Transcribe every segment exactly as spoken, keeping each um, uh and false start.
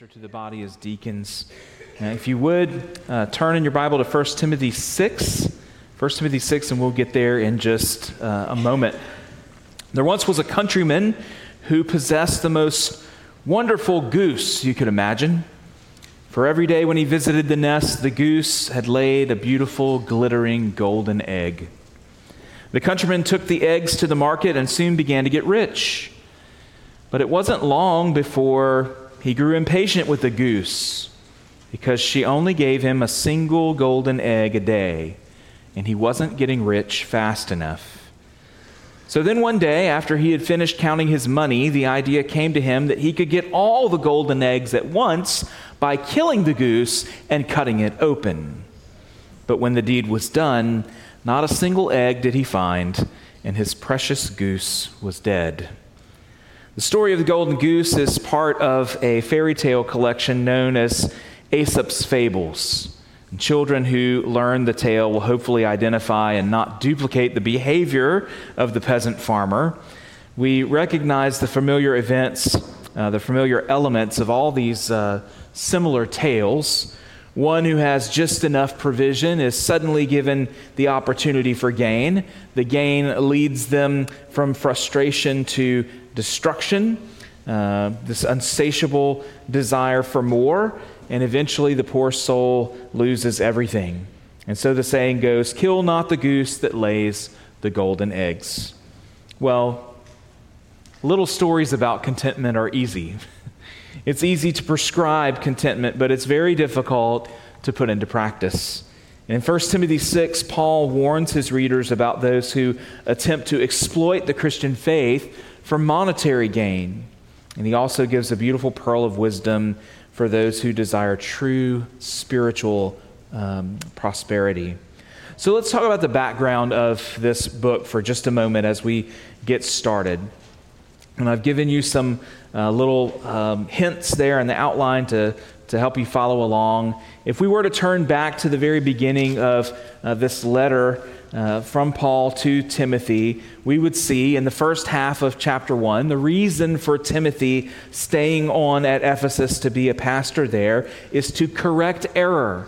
To the body as deacons. Uh, if you would, uh, turn in your Bible to First Timothy six. First Timothy six, and we'll get there in just uh, a moment. There once was a countryman who possessed the most wonderful goose you could imagine. For every day when he visited the nest, the goose had laid a beautiful, glittering, golden egg. The countryman took the eggs to the market and soon began to get rich. But it wasn't long before he grew impatient with the goose because she only gave him a single golden egg a day, and he wasn't getting rich fast enough. So then one day, after he had finished counting his money, the idea came to him that he could get all the golden eggs at once by killing the goose and cutting it open. But when the deed was done, not a single egg did he find, and his precious goose was dead. The story of the golden goose is part of a fairy tale collection known as Aesop's Fables. And children who learn the tale will hopefully identify and not duplicate the behavior of the peasant farmer. We recognize the familiar events, uh, the familiar elements of all these uh, similar tales. One who has just enough provision is suddenly given the opportunity for gain. The gain leads them from frustration to destruction, uh, this insatiable desire for more, and eventually the poor soul loses everything. And so the saying goes, "Kill not the goose that lays the golden eggs." Well, little stories about contentment are easy. It's easy to prescribe contentment, but it's very difficult to put into practice. In First Timothy six, Paul warns his readers about those who attempt to exploit the Christian faith for monetary gain. And he also gives a beautiful pearl of wisdom for those who desire true spiritual um, prosperity. So let's talk about the background of this book for just a moment as we get started. And I've given you some uh, little um, hints there in the outline to, to help you follow along. If we were to turn back to the very beginning of uh, this letter uh, from Paul to Timothy, we would see in the first half of chapter one, the reason for Timothy staying on at Ephesus to be a pastor there is to correct error.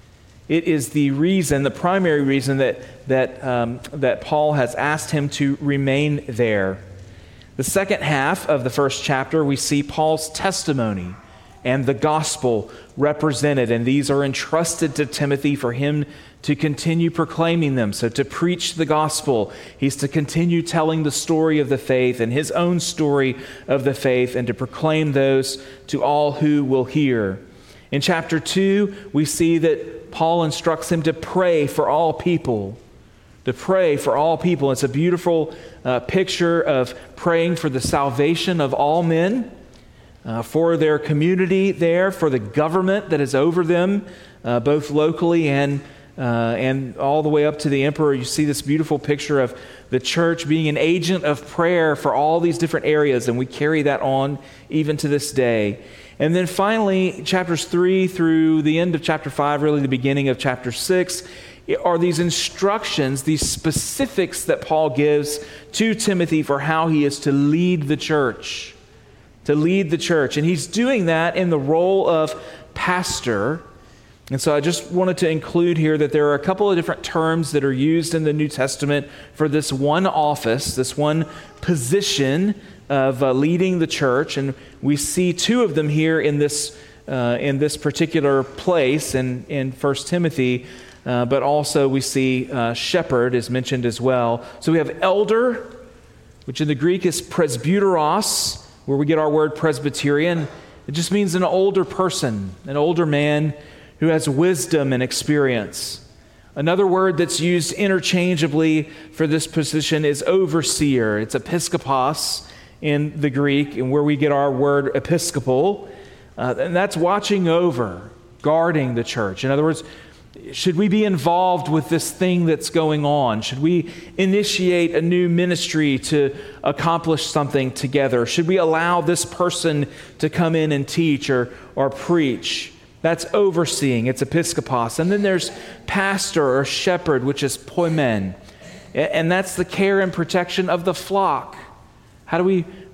It is the reason, the primary reason that, that, um, that Paul has asked him to remain there. The second half of the first chapter, we see Paul's testimony and the gospel represented, and these are entrusted to Timothy for him to continue proclaiming them. So to preach the gospel, he's to continue telling the story of the faith and his own story of the faith, and to proclaim those to all who will hear. In chapter two, we see that Paul instructs him to pray for all people. To pray for all people. It's a beautiful uh, picture of praying for the salvation of all men, uh, for their community there, for the government that is over them, uh, both locally and uh, and all the way up to the emperor. You see this beautiful picture of the church being an agent of prayer for all these different areas, and we carry that on even to this day. And then finally, chapters three through the end of chapter five, really the beginning of chapter six, are these instructions, these specifics that Paul gives to Timothy for how he is to lead the church, to lead the church. And he's doing that in the role of pastor. And so I just wanted to include here that there are a couple of different terms that are used in the New Testament for this one office, this one position of uh, leading the church. And we see two of them here in this uh, in this particular place in, in First Timothy. Uh, but also we see uh, shepherd is mentioned as well. So we have elder, which in the Greek is presbyteros, where we get our word Presbyterian. It just means an older person, an older man who has wisdom and experience. Another word that's used interchangeably for this position is overseer. It's episkopos in the Greek, and where we get our word episcopal. Uh, and that's watching over, guarding the church. In other words, should we be involved with this thing that's going on? Should we initiate a new ministry to accomplish something together? Should we allow this person to come in and teach or, or preach? That's overseeing. It's episkopos. And then there's pastor or shepherd, which is poimen. And that's the care and protection of the flock. How do we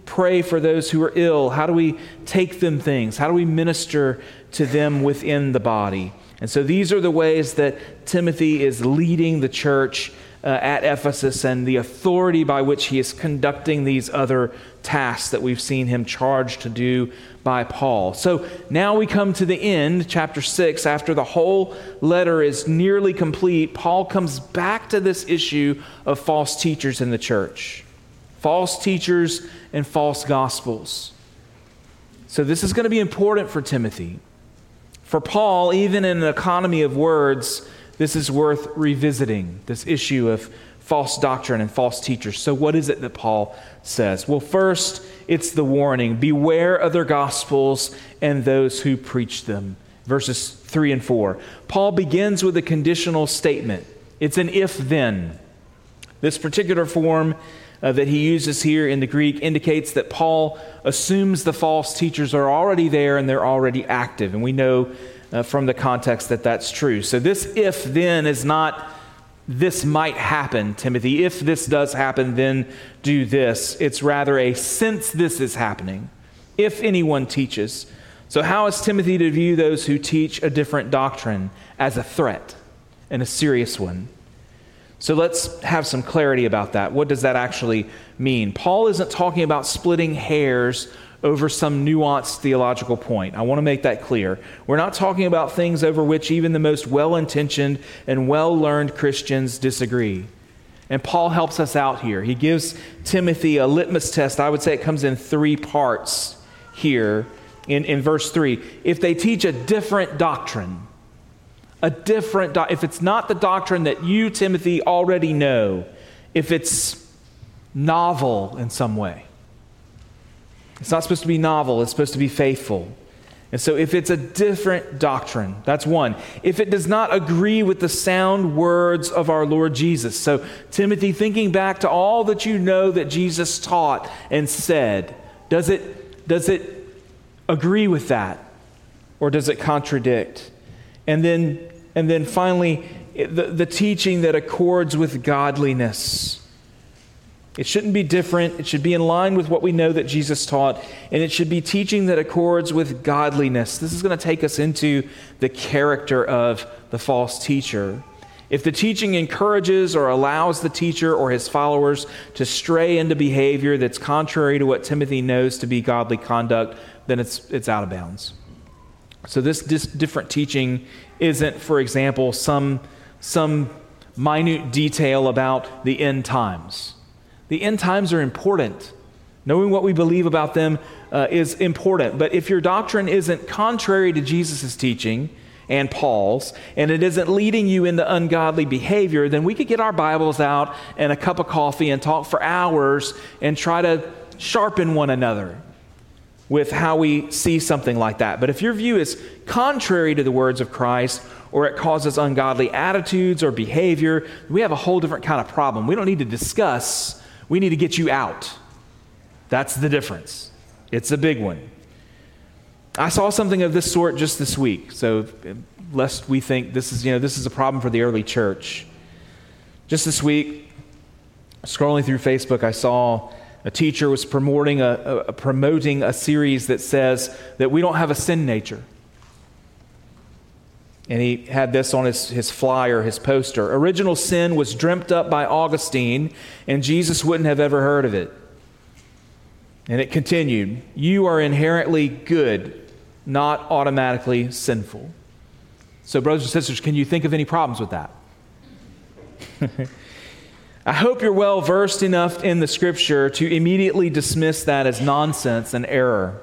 pray for those who are ill? How do we take them things? How do we minister to them within the body? And so these are the ways that Timothy is leading the church uh, at Ephesus, and the authority by which he is conducting these other tasks that we've seen him charged to do by Paul. So now we come to the end, chapter six. After the whole letter is nearly complete, Paul comes back to this issue of false teachers in the church. False teachers and false gospels. So this is going to be important for Timothy. For Paul, even in an economy of words, this is worth revisiting, this issue of false doctrine and false teachers. So what is it that Paul says? Well, first, it's the warning. Beware other gospels and those who preach them. Verses three and four. Paul begins with a conditional statement. It's an if-then. This particular form uh, that he uses here in the Greek indicates that Paul assumes the false teachers are already there and they're already active. And we know uh, from the context that that's true. So this if-then is not this might happen, Timothy. If this does happen, then do this. It's rather a since this is happening, if anyone teaches. So how is Timothy to view those who teach a different doctrine? As a threat, and a serious one. So let's have some clarity about that. What does that actually mean? Paul isn't talking about splitting hairs over some nuanced theological point. I want to make that clear. We're not talking about things over which even the most well-intentioned and well-learned Christians disagree. And Paul helps us out here. He gives Timothy a litmus test. I would say it comes in three parts here in, in verse three. If they teach a different doctrine, a different do- if it's not the doctrine that you, Timothy, already know, if it's novel in some way. It's not supposed to be novel, it's supposed to be faithful. And so if it's a different doctrine, that's one. If it does not agree with the sound words of our Lord Jesus. So Timothy, thinking back to all that you know that Jesus taught and said, does it, does it agree with that? Or does it contradict? And then, and then finally, the, the teaching that accords with godliness. It shouldn't be different. It should be in line with what we know that Jesus taught. And it should be teaching that accords with godliness. This is going to take us into the character of the false teacher. If the teaching encourages or allows the teacher or his followers to stray into behavior that's contrary to what Timothy knows to be godly conduct, then it's it's out of bounds. So this, this different teaching isn't, for example, some, some minute detail about the end times. The end times are important. Knowing what we believe about them uh, is important. But if your doctrine isn't contrary to Jesus' teaching and Paul's, and it isn't leading you into ungodly behavior, then we could get our Bibles out and a cup of coffee and talk for hours and try to sharpen one another with how we see something like that. But if your view is contrary to the words of Christ, or it causes ungodly attitudes or behavior, we have a whole different kind of problem. We don't need to discuss. We need to get you out. That's the difference. It's a big one. I saw something of this sort just this week. So lest we think this is, you know, this is a problem for the early church. Just this week, scrolling through Facebook, I saw a teacher was promoting a, a promoting a series that says that we don't have a sin nature. And he had this on his, his flyer, his poster. Original sin was dreamt up by Augustine, and Jesus wouldn't have ever heard of it. And it continued, you are inherently good, not automatically sinful. So brothers and sisters, can you think of any problems with that? I hope you're well versed enough in the Scripture to immediately dismiss that as nonsense and error.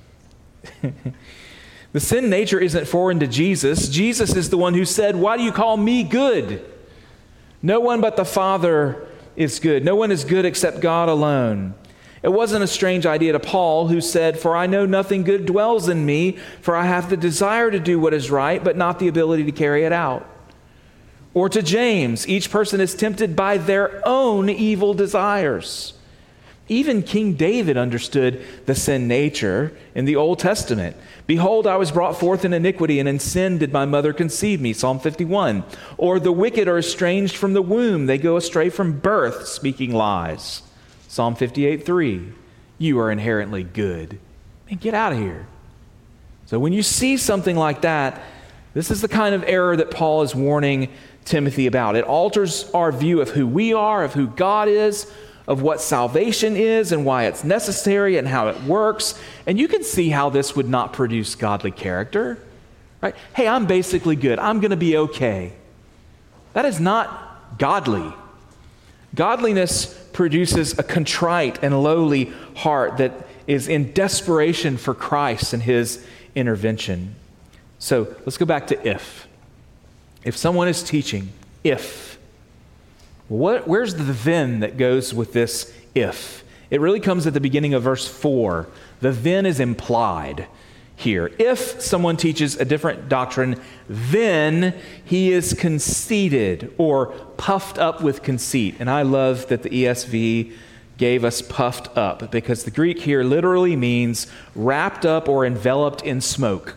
The sin nature isn't foreign to Jesus. Jesus is the one who said, why do you call me good? No one but the Father is good. No one is good except God alone. It wasn't a strange idea to Paul, who said, for I know nothing good dwells in me, for I have the desire to do what is right, but not the ability to carry it out. Or to James, each person is tempted by their own evil desires. Even King David understood the sin nature in the Old Testament. Behold, I was brought forth in iniquity, and in sin did my mother conceive me. Psalm fifty-one. Or the wicked are estranged from the womb. They go astray from birth, speaking lies. Psalm fifty-eight three. you are inherently good. Man, get out of here. So when you see something like that, this is the kind of error that Paul is warning Timothy about. It alters our view of who we are, of who God is, of what salvation is and why it's necessary and how it works. And you can see how this would not produce godly character. Right? Hey, I'm basically good. I'm going to be okay. That is not godly. Godliness produces a contrite and lowly heart that is in desperation for Christ and his intervention. So let's go back to if. If someone is teaching, if, what, where's the then that goes with this if? It really comes at the beginning of verse four. The then is implied here. If someone teaches a different doctrine, then he is conceited or puffed up with conceit. And I love that the E S V gave us puffed up, because the Greek here literally means wrapped up or enveloped in smoke.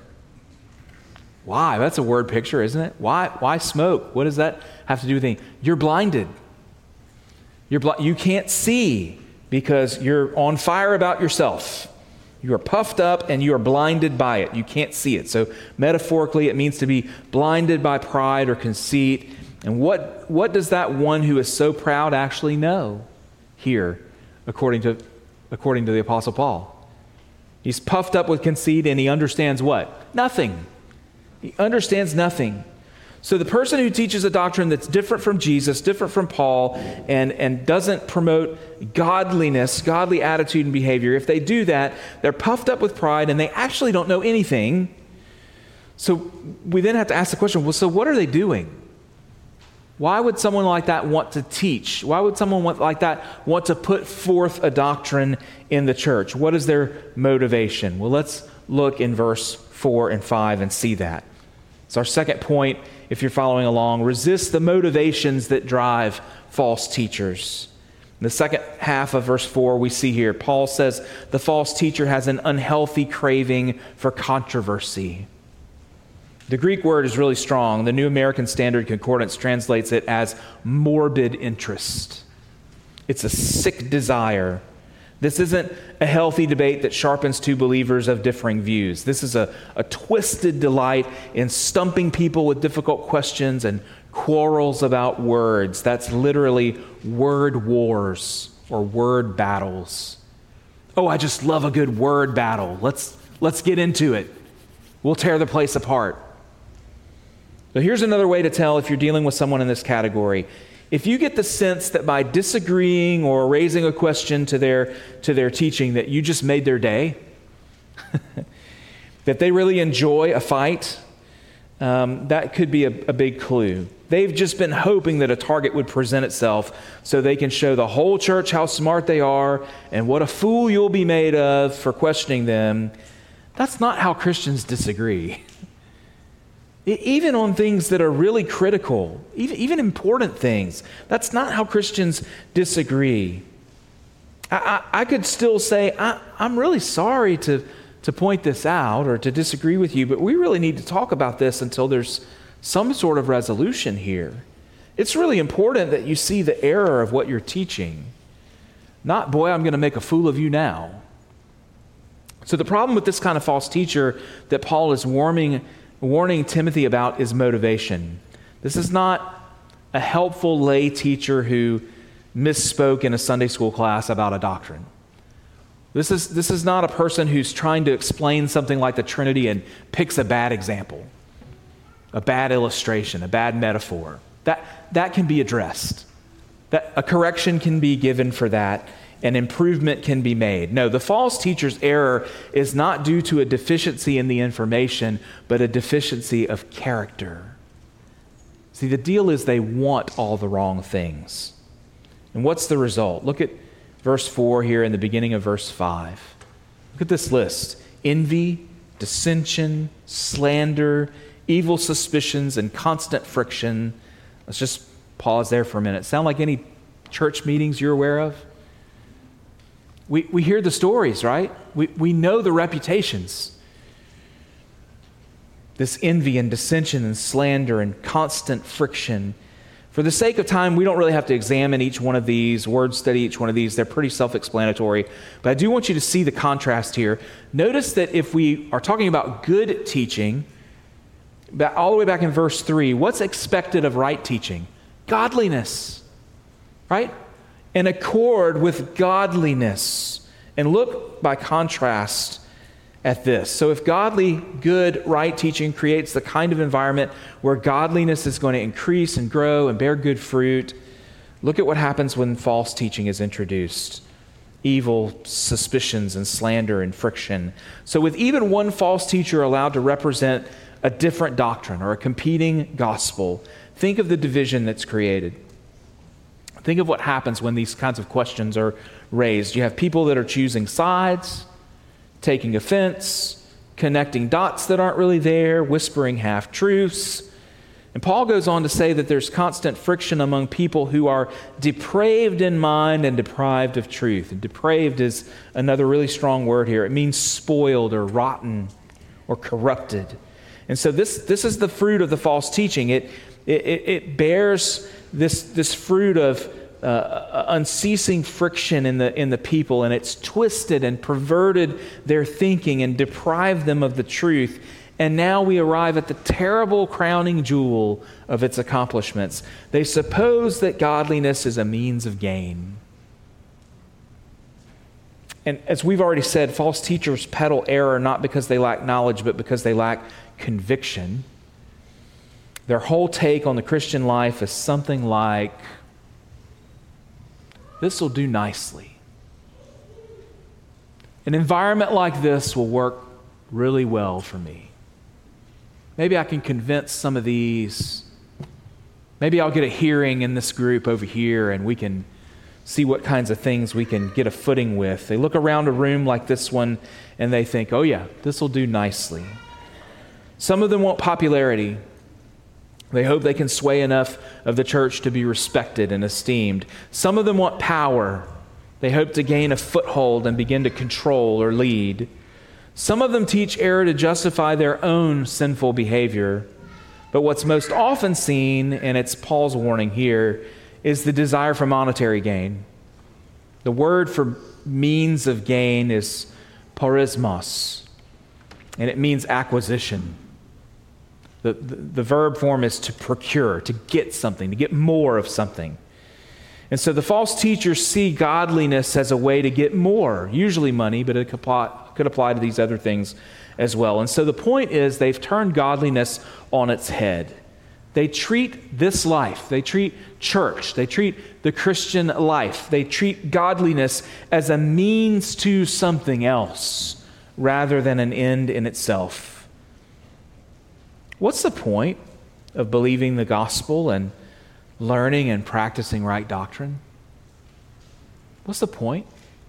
Why? That's a word picture, isn't it? Why Why smoke? What does that have to do with anything? You're blinded. You're bl- you can't see because you're on fire about yourself. You are puffed up and you are blinded by it. You can't see it. So metaphorically, it means to be blinded by pride or conceit. And what, what does that one who is so proud actually know here, according to, according to the Apostle Paul? He's puffed up with conceit and he understands what? Nothing. He understands nothing. So the person who teaches a doctrine that's different from Jesus, different from Paul, and, and doesn't promote godliness, godly attitude and behavior, if they do that, they're puffed up with pride and they actually don't know anything. So we then have to ask the question, well, so what are they doing? Why would someone like that want to teach? Why would someone want, like that want to put forth a doctrine in the church? What is their motivation? Well, let's look in verse four and five and see that. It's our second point, if you're following along. Resist the motivations that drive false teachers. In the second half of verse four, we see here, Paul says the false teacher has an unhealthy craving for controversy. The Greek word is really strong. The New American Standard Concordance translates it as morbid interest. It's a sick desire. This isn't a healthy debate that sharpens two believers of differing views. This is a, a twisted delight in stumping people with difficult questions and quarrels about words. That's literally word wars or word battles. Oh, I just love a good word battle. Let's, let's get into it. We'll tear the place apart. So here's another way to tell if you're dealing with someone in this category. If you get the sense that by disagreeing or raising a question to their, to their teaching that you just made their day, that they really enjoy a fight, um, that could be a, a big clue. They've just been hoping that a target would present itself so they can show the whole church how smart they are and what a fool you'll be made of for questioning them. That's not how Christians disagree. Even on things that are really critical, even, even important things, that's not how Christians disagree. I, I, I could still say, I, I'm really sorry to, to point this out or to disagree with you, but we really need to talk about this until there's some sort of resolution here. It's really important that you see the error of what you're teaching. Not, boy, I'm going to make a fool of you now. So the problem with this kind of false teacher that Paul is warning warning Timothy about is motivation. This is not a helpful lay teacher who misspoke in a Sunday school class about a doctrine. This is, this is not a person who's trying to explain something like the Trinity and picks a bad example, a bad illustration, a bad metaphor. That, that can be addressed. That, a correction can be given for that. An improvement can be made. No, the false teacher's error is not due to a deficiency in the information, but a deficiency of character. See, the deal is they want all the wrong things. And what's the result? Look at verse four here in the beginning of verse five. Look at this list. Envy, dissension, slander, evil suspicions, and constant friction. Let's just pause there for a minute. Sound like any church meetings you're aware of? We we hear the stories, right? We we know the reputations. This envy and dissension and slander and constant friction. For the sake of time, we don't really have to examine each one of these, word study each one of these. They're pretty self-explanatory. But I do want you to see the contrast here. Notice that if we are talking about good teaching, all the way back in verse three, what's expected of right teaching? Godliness, right? In accord with godliness. And look by contrast at this. So if godly, good, right teaching creates the kind of environment where godliness is going to increase and grow and bear good fruit, look at what happens when false teaching is introduced. Evil suspicions and slander and friction. So with even one false teacher allowed to represent a different doctrine or a competing gospel, think of the division that's created. Think of what happens when these kinds of questions are raised. You have people that are choosing sides, taking offense, connecting dots that aren't really there, whispering half-truths. And Paul goes on to say that there's constant friction among people who are depraved in mind and deprived of truth. And depraved is another really strong word here. It means spoiled or rotten or corrupted. And so this, this is the fruit of the false teaching. It, it, it bears this, this fruit of Uh, unceasing friction in the in the people, and it's twisted and perverted their thinking and deprived them of the truth. And now we arrive at the terrible crowning jewel of its accomplishments. They suppose that godliness is a means of gain. And as we've already said, false teachers peddle error not because they lack knowledge, but because they lack conviction. Their whole take on the Christian life is something like, this will do nicely. An environment like this will work really well for me. Maybe I can convince some of these. Maybe I'll get a hearing in this group over here and we can see what kinds of things we can get a footing with. They look around a room like this one and they think, oh yeah, this will do nicely. Some of them want popularity. They hope they can sway enough of the church to be respected and esteemed. Some of them want power. They hope to gain a foothold and begin to control or lead. Some of them teach error to justify their own sinful behavior. But what's most often seen, and it's Paul's warning here, is the desire for monetary gain. The word for means of gain is porismos, and it means acquisition. The, the, the verb form is to procure, to get something, to get more of something. And so the false teachers see godliness as a way to get more, usually money, but it could apply, could apply to these other things as well. And so the point is they've turned godliness on its head. They treat this life, they treat church, they treat the Christian life, they treat godliness as a means to something else rather than an end in itself. What's the point of believing the gospel and learning and practicing right doctrine? What's the point?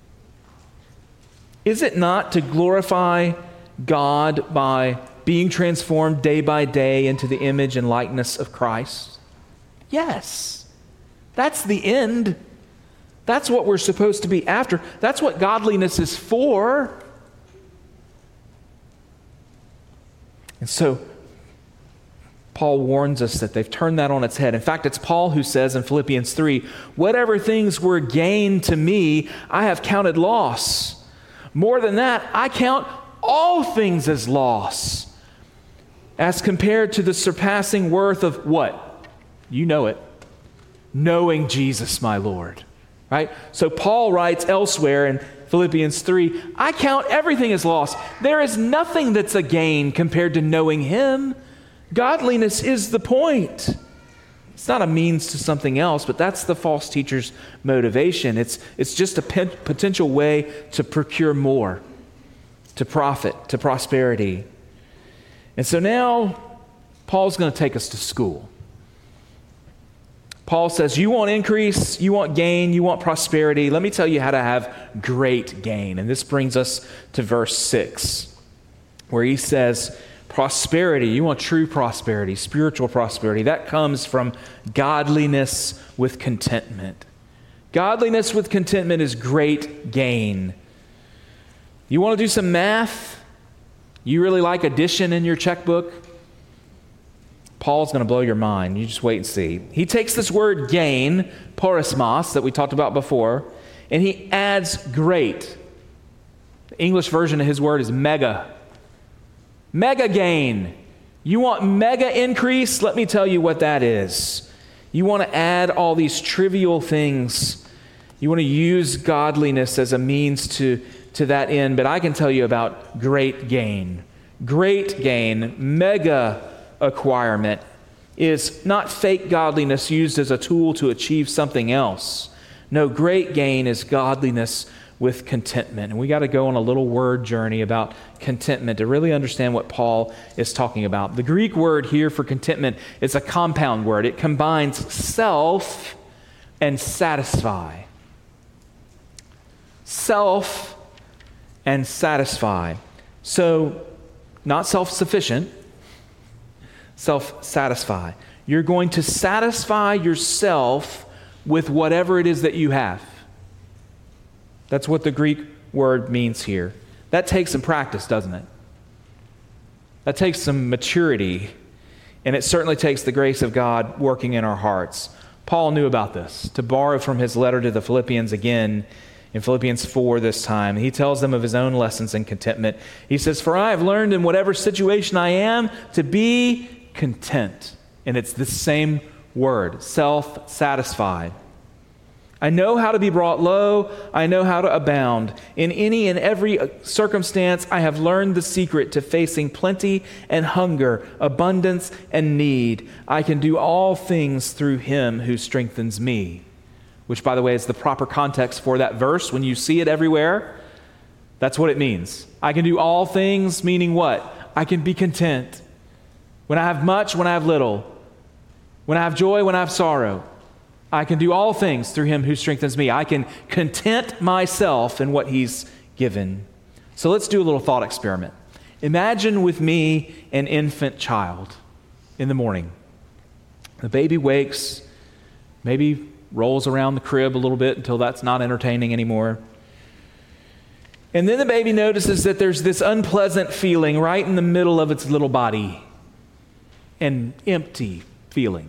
Is it not to glorify God by being transformed day by day into the image and likeness of Christ? Yes. That's the end. That's what we're supposed to be after. That's what godliness is for. And so, Paul warns us that they've turned that on its head. In fact, it's Paul who says in Philippians three, whatever things were gain to me, I have counted loss. More than that, I count all things as loss, as compared to the surpassing worth of what? You know it. Knowing Jesus, my Lord. Right? So Paul writes elsewhere in Philippians three, I count everything as loss. There is nothing that's a gain compared to knowing Him. Godliness is the point. It's not a means to something else, but that's the false teacher's motivation. It's, it's just a pen, potential way to procure more, to profit, to prosperity. And so now Paul's going to take us to school. Paul says, you want increase, you want gain, you want prosperity. Let me tell you how to have great gain. And this brings us to verse six, where he says, prosperity, you want true prosperity, spiritual prosperity. That comes from godliness with contentment. Godliness with contentment is great gain. You want to do some math? You really like addition in your checkbook? Paul's going to blow your mind. You just wait and see. He takes this word gain, porismos, that we talked about before, and he adds great. The English version of his word is mega. Mega gain. You want mega increase? Let me tell you what that is. You want to add all these trivial things. You want to use godliness as a means to, to that end. But I can tell you about great gain. Great gain, mega acquirement, is not fake godliness used as a tool to achieve something else. No, great gain is godliness with contentment. And we got to go on a little word journey about contentment to really understand what Paul is talking about. The Greek word here for contentment is a compound word. It combines self and satisfy. Self and satisfy. So, not self-sufficient, self-satisfy. You're going to satisfy yourself with whatever it is that you have. That's what the Greek word means here. That takes some practice, doesn't it? That takes some maturity, and it certainly takes the grace of God working in our hearts. Paul knew about this. To borrow from his letter to the Philippians again, in Philippians four this time, he tells them of his own lessons in contentment. He says, "For I have learned in whatever situation I am to be content." And it's the same word, self-satisfied. "I know how to be brought low. I know how to abound. In any and every circumstance, I have learned the secret to facing plenty and hunger, abundance and need. I can do all things through him who strengthens me." Which, by the way, is the proper context for that verse. When you see it everywhere, that's what it means. I can do all things, meaning what? I can be content. When I have much, when I have little. When I have joy, when I have sorrow. I can do all things through him who strengthens me. I can content myself in what he's given. So let's do a little thought experiment. Imagine with me an infant child in the morning. The baby wakes, maybe rolls around the crib a little bit until that's not entertaining anymore. And then the baby notices that there's this unpleasant feeling right in the middle of its little body. An empty feeling.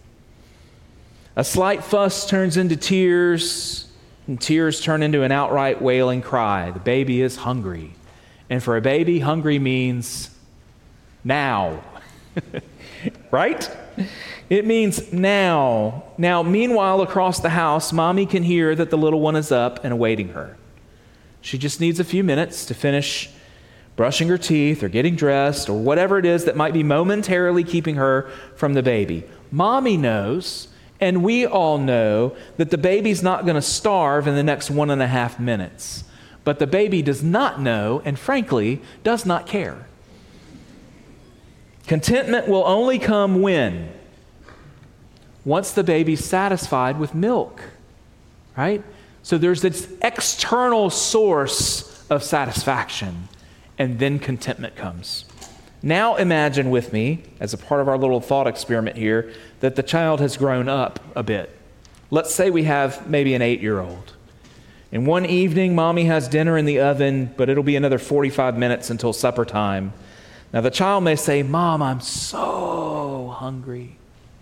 A slight fuss turns into tears, and tears turn into an outright wailing cry. The baby is hungry. And for a baby, hungry means now. Right? It means now. Now, meanwhile, across the house, mommy can hear that the little one is up and awaiting her. She just needs a few minutes to finish brushing her teeth or getting dressed or whatever it is that might be momentarily keeping her from the baby. Mommy knows, and we all know, that the baby's not going to starve in the next one and a half minutes. But the baby does not know, and frankly, does not care. Contentment will only come when? Once the baby's satisfied with milk, right? So there's this external source of satisfaction, and then contentment comes. Now imagine with me, as a part of our little thought experiment here, that the child has grown up a bit. Let's say we have maybe an eight-year-old. And one evening, mommy has dinner in the oven, but it'll be another forty-five minutes until supper time. Now the child may say, "Mom, I'm so hungry."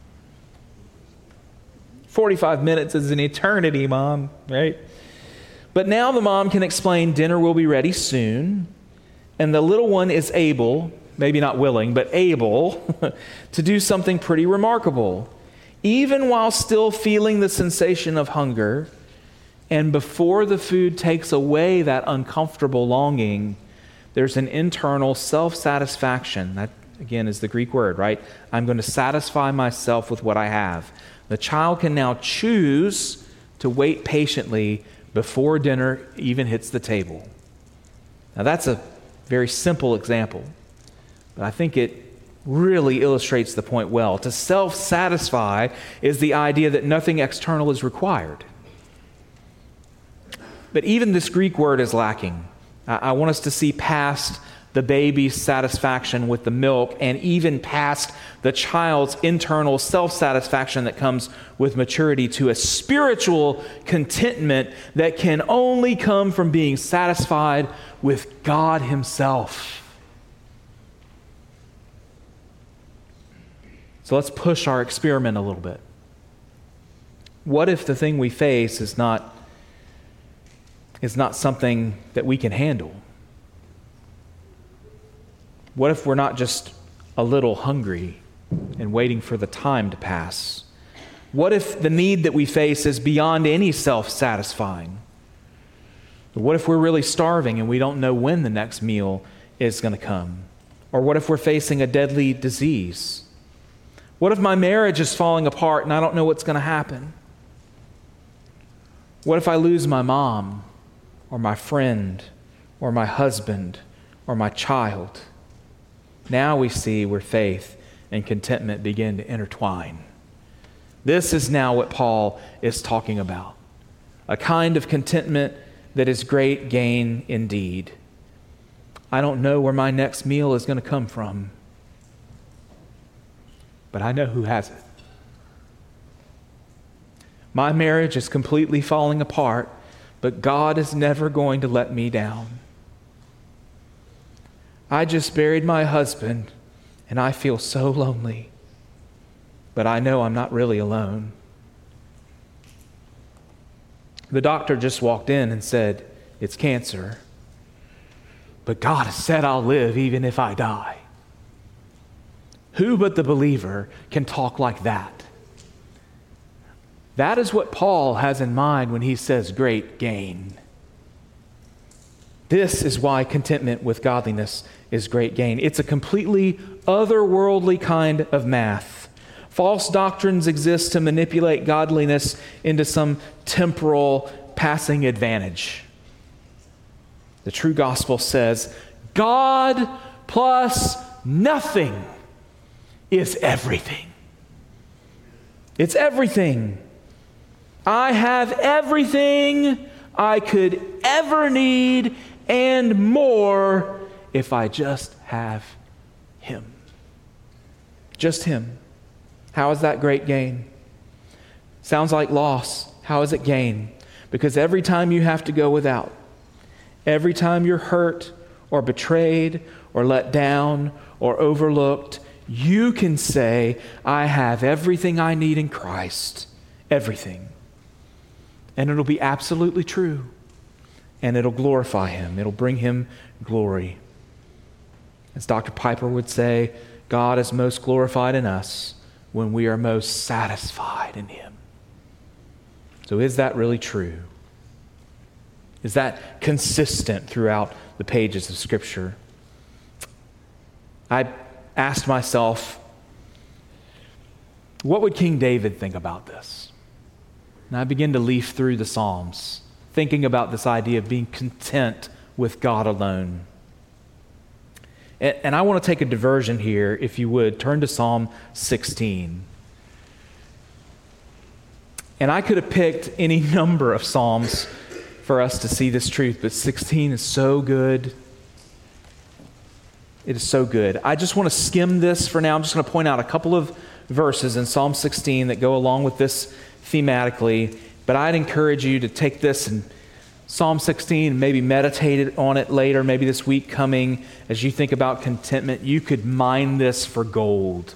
forty-five minutes is an eternity, Mom, right? But now the mom can explain dinner will be ready soon, and the little one is able, maybe not willing, but able to do something pretty remarkable. Even while still feeling the sensation of hunger, and before the food takes away that uncomfortable longing, there's an internal self-satisfaction. That, again, is the Greek word, right? I'm going to satisfy myself with what I have. The child can now choose to wait patiently before dinner even hits the table. Now, that's a very simple example, but I think it really illustrates the point well. To self-satisfy is the idea that nothing external is required. But even this Greek word is lacking. I want us to see past the baby's satisfaction with the milk and even past the child's internal self-satisfaction that comes with maturity to a spiritual contentment that can only come from being satisfied with God Himself. So let's push our experiment a little bit. What if the thing we face is not, is not something that we can handle? What if we're not just a little hungry and waiting for the time to pass? What if the need that we face is beyond any self-satisfying? What if we're really starving and we don't know when the next meal is going to come? Or what if we're facing a deadly disease? What if my marriage is falling apart and I don't know what's going to happen? What if I lose my mom or my friend or my husband or my child? Now we see where faith and contentment begin to intertwine. This is now what Paul is talking about. A kind of contentment that is great gain indeed. I don't know where my next meal is going to come from, but I know who has it. My marriage is completely falling apart, but God is never going to let me down. I just buried my husband, and I feel so lonely, but I know I'm not really alone. The doctor just walked in and said, it's cancer. But God has said I'll live even if I die. Who but the believer can talk like that? That is what Paul has in mind when he says great gain. This is why contentment with godliness is great gain. It's a completely otherworldly kind of math. False doctrines exist to manipulate godliness into some temporal passing advantage. The true gospel says, God plus nothing is everything. It's everything. I have everything I could ever need and more if I just have Him. Just Him. How is that great gain? Sounds like loss. How is it gain? Because every time you have to go without, every time you're hurt or betrayed or let down or overlooked, you can say, I have everything I need in Christ. Everything. And it'll be absolutely true. And it'll glorify Him. It'll bring Him glory. As Doctor Piper would say, God is most glorified in us when we are most satisfied in Him. So is that really true? Is that consistent throughout the pages of Scripture? I asked myself, what would King David think about this? And I began to leaf through the Psalms, thinking about this idea of being content with God alone. And, and I want to take a diversion here, if you would. Turn to Psalm sixteen. And I could have picked any number of Psalms for us to see this truth, but sixteen is so good. It is so good. I just want to skim this for now. I'm just going to point out a couple of verses in Psalm sixteen that go along with this thematically, but I'd encourage you to take this and Psalm sixteen and maybe meditate on it later, maybe this week coming as you think about contentment. You could mine this for gold.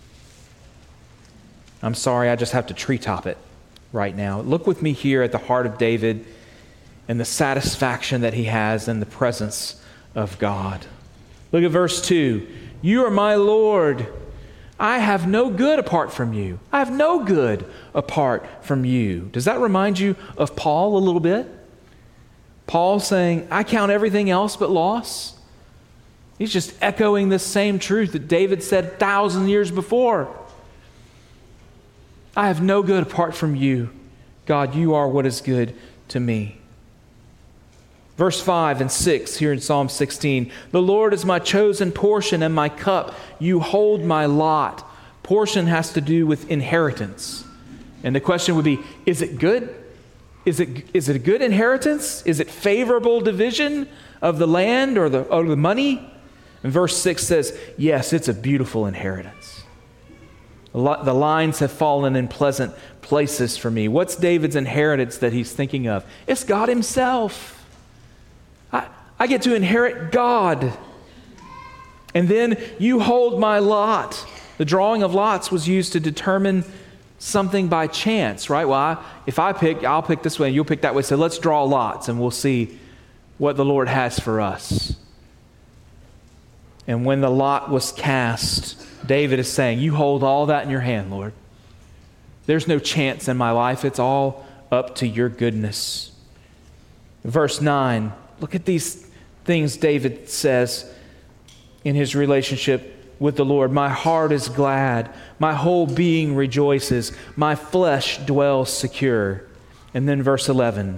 I'm sorry, I just have to treetop it right now. Look with me here at the heart of David and the satisfaction that he has in the presence of God. Look at verse two. You are my Lord. I have no good apart from you. I have no good apart from you. Does that remind you of Paul a little bit? Paul saying, I count everything else but loss. He's just echoing this same truth that David said a thousand years before. I have no good apart from you. God, you are what is good to me. Verse five and six here in Psalm sixteen. The Lord is my chosen portion and my cup. You hold my lot. Portion has to do with inheritance. And the question would be, is it good? Is it, is it a good inheritance? Is it favorable division of the land or the, or the money? And verse six says, yes, it's a beautiful inheritance. The lines have fallen in pleasant places for me. What's David's inheritance that he's thinking of? It's God Himself. I, I get to inherit God. And then you hold my lot. The drawing of lots was used to determine something by chance, right? Well, I, if I pick, I'll pick this way and you'll pick that way. So let's draw lots and we'll see what the Lord has for us. And when the lot was cast, David is saying, you hold all that in your hand, Lord. There's no chance in my life. It's all up to your goodness. Verse nine, look at these things David says in his relationship with the Lord. My heart is glad. My whole being rejoices. My flesh dwells secure. And then verse eleven.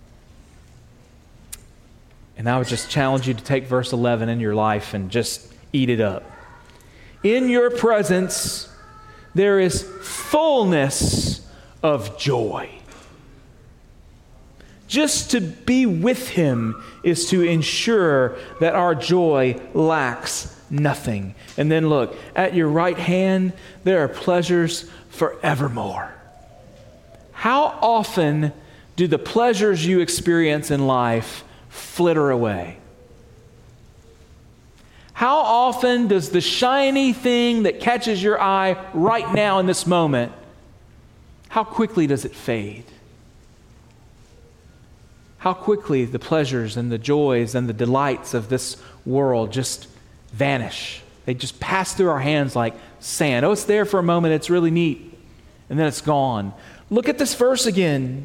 And I would just challenge you to take verse eleven in your life and just eat it up. In your presence, there is fullness of joy. Just to be with him is to ensure that our joy lacks nothing. And then look, at your right hand, there are pleasures forevermore. How often do the pleasures you experience in life flitter away? How often does the shiny thing that catches your eye right now in this moment, how quickly does it fade? How quickly the pleasures and the joys and the delights of this world just vanish. They just pass through our hands like sand. Oh, it's there for a moment. It's really neat. And then it's gone. Look at this verse again.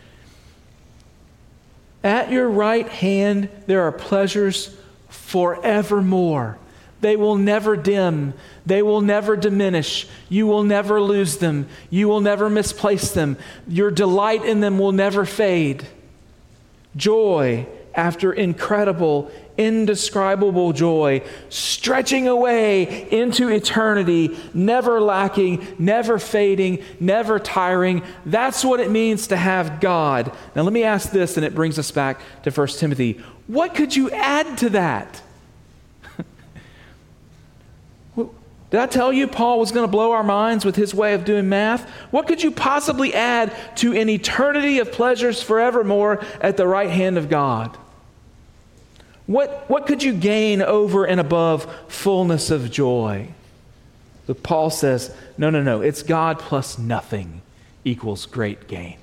At your right hand, there are pleasures forevermore. They will never dim. They will never diminish. You will never lose them. You will never misplace them. Your delight in them will never fade. Joy after incredible, indescribable joy, stretching away into eternity, never lacking, never fading, never tiring. That's what it means to have God. Now let me ask this, and it brings us back to First Timothy. What could you add to that? Did I tell you Paul was going to blow our minds with his way of doing math? What could you possibly add to an eternity of pleasures forevermore at the right hand of God? What, what could you gain over and above fullness of joy? But Paul says, no, no, no. It's God plus nothing equals great gain.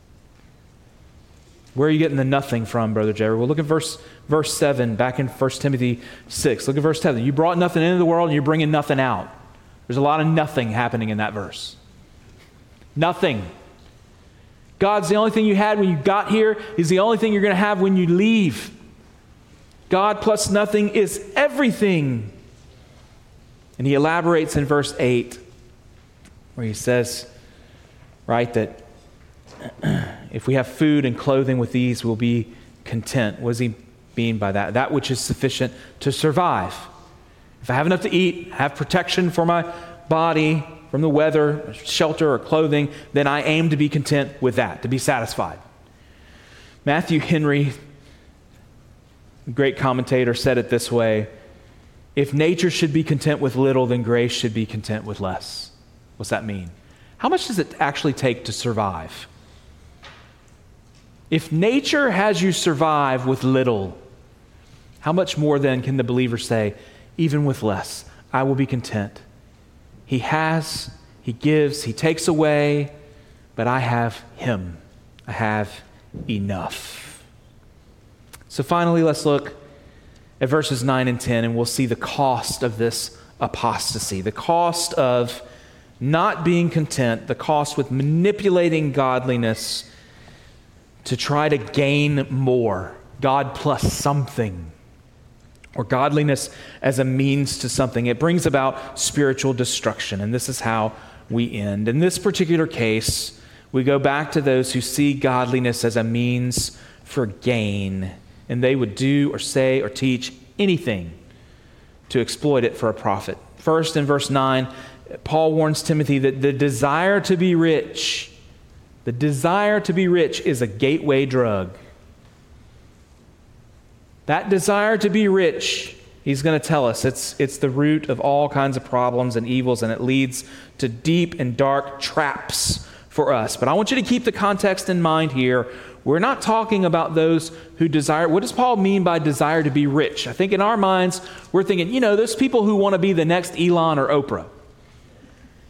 Where are you getting the nothing from, Brother Jerry? Well, look at verse verse seven back in First Timothy six. Look at verse seven. You brought nothing into the world and you're bringing nothing out. There's a lot of nothing happening in that verse. Nothing. God's the only thing you had when you got here. He's the only thing you're going to have when you leave. God plus nothing is everything. And he elaborates in verse eight where he says, right, that if we have food and clothing with these, we'll be content. What does he mean by that? That which is sufficient to survive. If I have enough to eat, have protection for my body from the weather, shelter or clothing, then I aim to be content with that, to be satisfied. Matthew Henry, a great commentator, said it this way: if nature should be content with little, then grace should be content with less. What's that mean? How much does it actually take to survive? If nature has you survive with little, how much more then can the believer say, even with less, I will be content? He has, he gives, he takes away, but I have him. I have enough. So finally, let's look at verses nine and ten, and we'll see the cost of this apostasy, the cost of not being content, the cost with manipulating godliness to try to gain more, God plus something, or godliness as a means to something. It brings about spiritual destruction, and this is how we end. In this particular case, we go back to those who see godliness as a means for gain, and they would do or say or teach anything to exploit it for a profit. First, in verse nine, Paul warns Timothy that the desire to be rich The desire to be rich is a gateway drug. That desire to be rich, he's going to tell us, it's, it's the root of all kinds of problems and evils, and it leads to deep and dark traps for us. But I want you to keep the context in mind here. We're not talking about those who desire. What does Paul mean by desire to be rich? I think in our minds, we're thinking, you know, those people who want to be the next Elon or Oprah.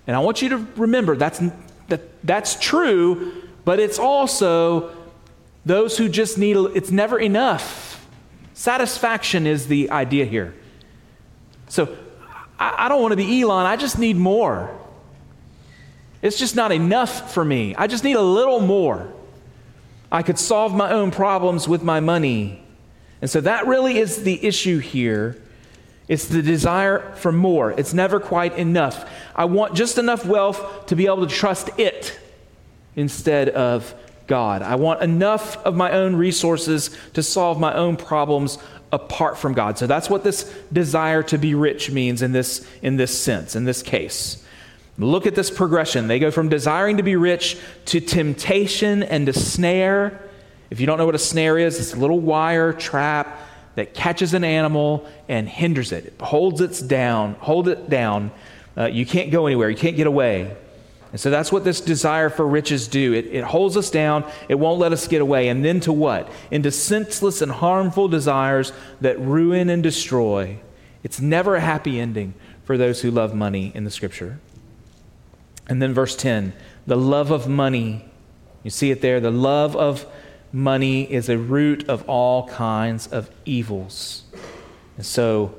And I want you to remember that's, that, that's true, but it's also those who just need, a, it's never enough. Satisfaction is the idea here. So I, I don't want to be Elon, I just need more. It's just not enough for me. I just need a little more. I could solve my own problems with my money. And so that really is the issue here. It's the desire for more. It's never quite enough. I want just enough wealth to be able to trust it instead of God. I want enough of my own resources to solve my own problems apart from God. So that's what this desire to be rich means in this, in this sense, in this case. Look at this progression. They go from desiring to be rich to temptation and to snare. If you don't know what a snare is, it's a little wire trap that catches an animal and hinders it. It holds it down, hold it down. Uh, you can't go anywhere. You can't get away. And so that's what this desire for riches do. It, it holds us down. It won't let us get away. And then to what? Into senseless and harmful desires that ruin and destroy. It's never a happy ending for those who love money in the Scripture. And then verse ten, the love of money. You see it there. The love of money is a root of all kinds of evils. And so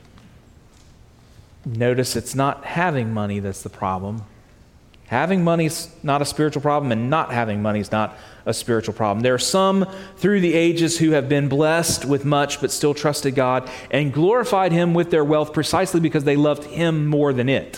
notice it's not having money that's the problem. Having money is not a spiritual problem, and not having money is not a spiritual problem. There are some through the ages who have been blessed with much but still trusted God and glorified Him with their wealth precisely because they loved Him more than it.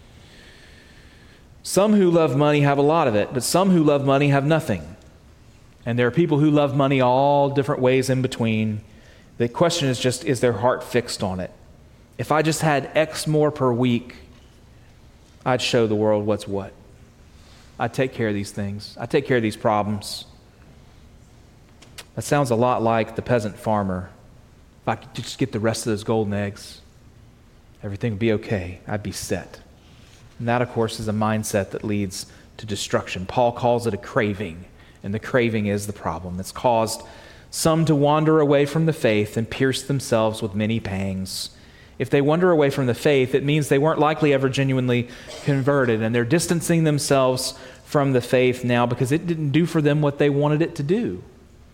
Some who love money have a lot of it, but some who love money have nothing. And there are people who love money all different ways in between. The question is just, is their heart fixed on it? If I just had X more per week, I'd show the world what's what. I'd take care of these things. I'd take care of these problems. That sounds a lot like the peasant farmer. If I could just get the rest of those golden eggs, everything would be okay. I'd be set. And that, of course, is a mindset that leads to destruction. Paul calls it a craving, and the craving is the problem. It's caused some to wander away from the faith and pierce themselves with many pangs. If they wander away from the faith, it means they weren't likely ever genuinely converted, and they're distancing themselves from the faith now because it didn't do for them what they wanted it to do.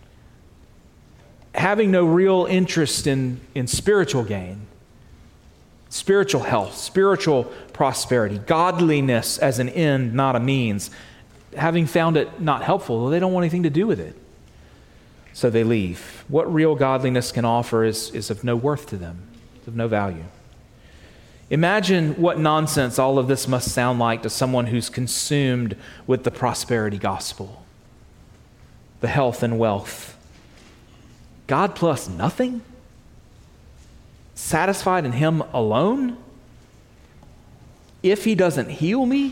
Having no real interest in, in spiritual gain, spiritual health, spiritual prosperity, godliness as an end, not a means. Having found it not helpful, they don't want anything to do with it. So they leave. What real godliness can offer is, is of no worth to them, it's of no value. Imagine what nonsense all of this must sound like to someone who's consumed with the prosperity gospel, the health and wealth. God plus nothing? Satisfied in Him alone? If He doesn't heal me?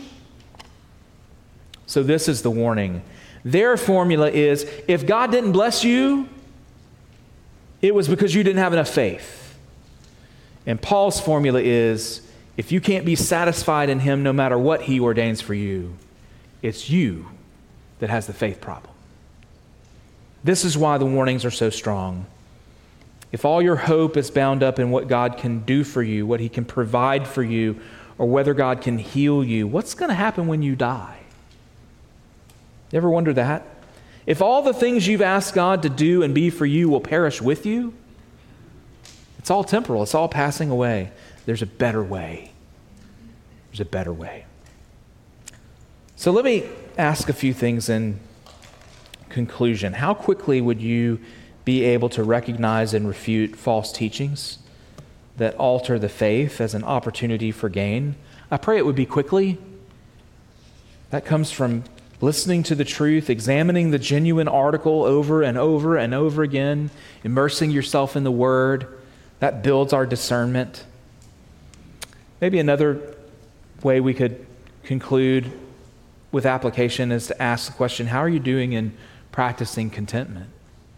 So this is the warning. Their formula is, if God didn't bless you, it was because you didn't have enough faith. And Paul's formula is, if you can't be satisfied in Him no matter what He ordains for you, it's you that has the faith problem. This is why the warnings are so strong. If all your hope is bound up in what God can do for you, what He can provide for you, or whether God can heal you, what's going to happen when you die? You ever wonder that? If all the things you've asked God to do and be for you will perish with you, it's all temporal. It's all passing away. There's a better way. There's a better way. So let me ask a few things in conclusion. How quickly would you be able to recognize and refute false teachings that alter the faith as an opportunity for gain? I pray it would be quickly. That comes from listening to the truth, examining the genuine article over and over and over again, immersing yourself in the Word. That builds our discernment. Maybe another way we could conclude with application is to ask the question, how are you doing in practicing contentment?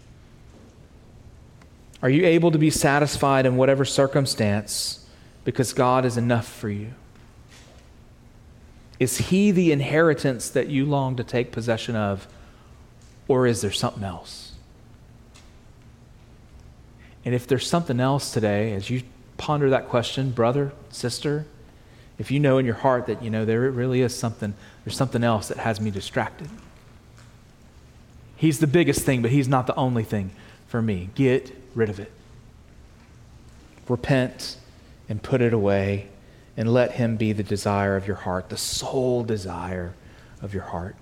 Are you able to be satisfied in whatever circumstance because God is enough for you? Is He the inheritance that you long to take possession of, or is there something else? And if there's something else today, as you ponder that question, brother, sister, if you know in your heart that, you know, there really is something, there's something else that has me distracted. He's the biggest thing, but he's not the only thing for me. Get rid of it. Repent and put it away and let him be the desire of your heart, the sole desire of your heart.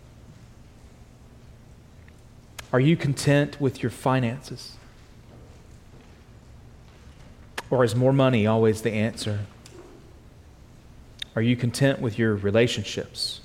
Are you content with your finances? Or is more money always the answer? Are you content with your relationships?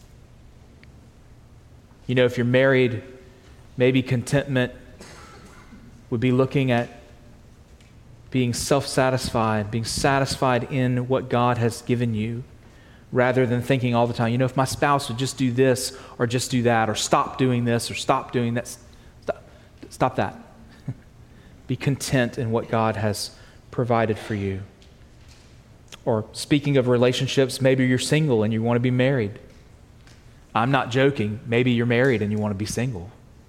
You know, if you're married, maybe contentment would be looking at being self-satisfied, being satisfied in what God has given you, rather than thinking all the time, you know, if my spouse would just do this or just do that or stop doing this or stop doing that. Stop, stop that. Be content in what God has provided for you. Or speaking of relationships, maybe you're single and you want to be married. I'm not joking. Maybe you're married and you want to be single.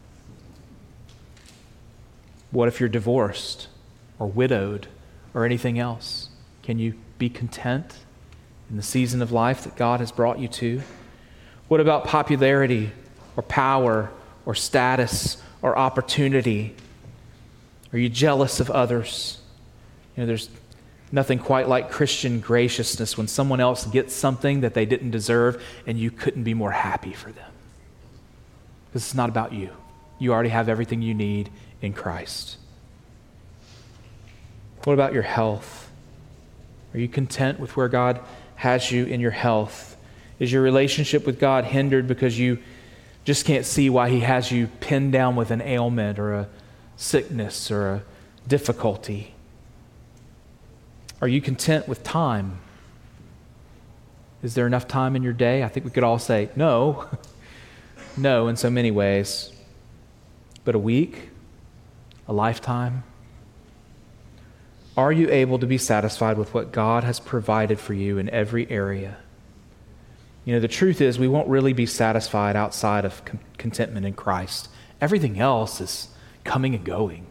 What if you're divorced or widowed or anything else? Can you be content in the season of life that God has brought you to? What about popularity or power or status or opportunity? Are you jealous of others? You know, there's nothing quite like Christian graciousness when someone else gets something that they didn't deserve and you couldn't be more happy for them. This is not about you. You already have everything you need in Christ. What about your health? Are you content with where God has you in your health? Is your relationship with God hindered because you just can't see why he has you pinned down with an ailment or a sickness or a difficulty? Are you content with time? Is there enough time in your day? I think we could all say no. No, in so many ways. But a week? A lifetime? Are you able to be satisfied with what God has provided for you in every area? You know, the truth is we won't really be satisfied outside of con- contentment in Christ. Everything else is coming and going.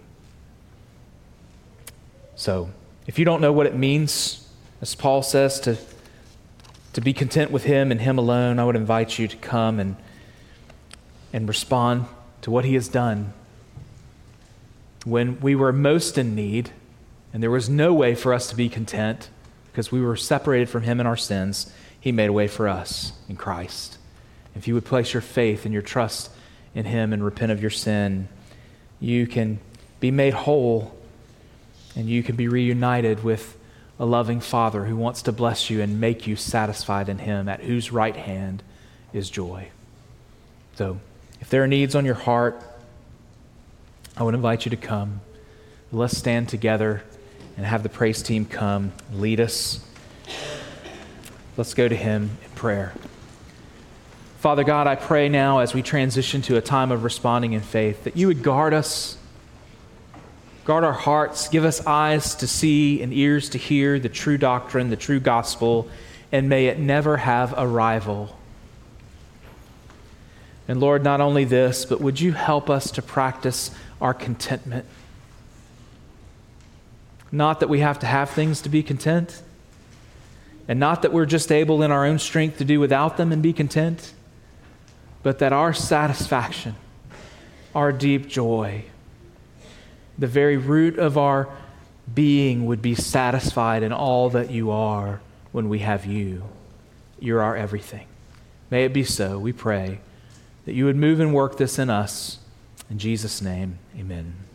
So, if you don't know what it means, as Paul says, to, to be content with him and him alone, I would invite you to come and, and respond to what he has done. When we were most in need, and there was no way for us to be content because we were separated from him in our sins, he made a way for us in Christ. If you would place your faith and your trust in him and repent of your sin, you can be made whole and you can be reunited with a loving Father who wants to bless you and make you satisfied in him, at whose right hand is joy. So, if there are needs on your heart, I would invite you to come. Let's stand together and have the praise team come lead us. Let's go to him in prayer. Father God, I pray now as we transition to a time of responding in faith that you would guard us, guard our hearts, give us eyes to see and ears to hear the true doctrine, the true gospel, and may it never have a rival. And Lord, not only this, but would you help us to practice our contentment? Not that we have to have things to be content, and not that we're just able in our own strength to do without them and be content, but that our satisfaction, our deep joy, the very root of our being would be satisfied in all that you are when we have you. You're our everything. May it be so, we pray, that you would move and work this in us. In Jesus' name, amen.